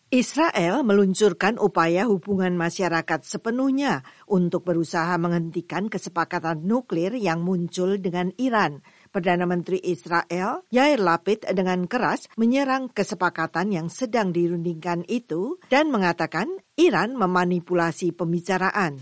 Israel meluncurkan upaya hubungan masyarakat sepenuhnya untuk berusaha menghentikan kesepakatan nuklir yang muncul dengan Iran. Perdana Menteri Israel, Yair Lapid, dengan keras menyerang kesepakatan yang sedang dirundingkan itu dan mengatakan Iran memanipulasi pembicaraan.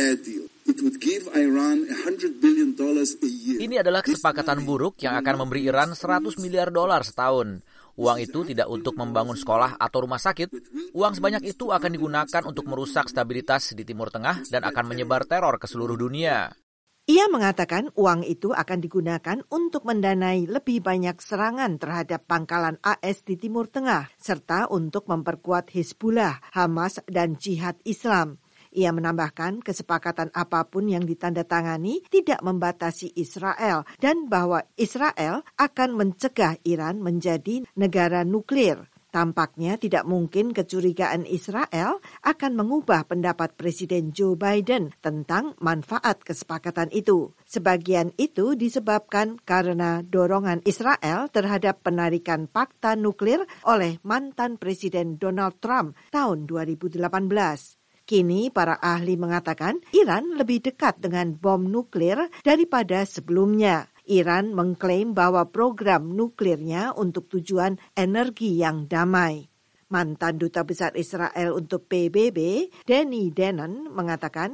Ini adalah kesepakatan buruk yang akan memberi Iran $100 miliar setahun. Uang itu tidak untuk membangun sekolah atau rumah sakit. Uang sebanyak itu akan digunakan untuk merusak stabilitas di Timur Tengah dan akan menyebar teror ke seluruh dunia. Ia mengatakan uang itu akan digunakan untuk mendanai lebih banyak serangan terhadap pangkalan AS di Timur Tengah, serta untuk memperkuat Hizbullah, Hamas, dan Jihad Islam. Ia menambahkan kesepakatan apapun yang ditandatangani tidak membatasi Israel dan bahwa Israel akan mencegah Iran menjadi negara nuklir. Tampaknya tidak mungkin kecurigaan Israel akan mengubah pendapat Presiden Joe Biden tentang manfaat kesepakatan itu. Sebagian itu disebabkan karena dorongan Israel terhadap penarikan fakta nuklir oleh mantan Presiden Donald Trump tahun 2018. Kini para ahli mengatakan Iran lebih dekat dengan bom nuklir daripada sebelumnya. Iran mengklaim bahwa program nuklirnya untuk tujuan energi yang damai. Mantan Duta Besar Israel untuk PBB, Danny Danon, mengatakan,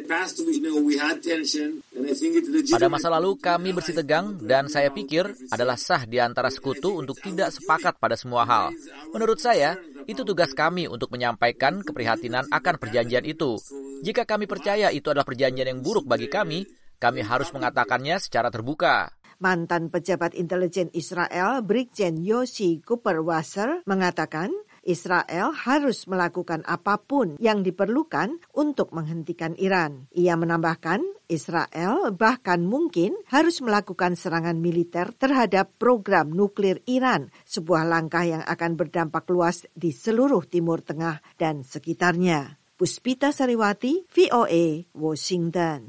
pada masa lalu kami bersitegang dan saya pikir adalah sah di antara sekutu untuk tidak sepakat pada semua hal. Menurut saya, itu tugas kami untuk menyampaikan keprihatinan akan perjanjian itu. Jika kami percaya itu adalah perjanjian yang buruk bagi kami harus mengatakannya secara terbuka. Mantan pejabat intelijen Israel, Brigjen Yossi Kuperwasser, mengatakan Israel harus melakukan apapun yang diperlukan untuk menghentikan Iran. Ia menambahkan, Israel bahkan mungkin harus melakukan serangan militer terhadap program nuklir Iran, sebuah langkah yang akan berdampak luas di seluruh Timur Tengah dan sekitarnya. Puspita Sariwati, VOA, Washington.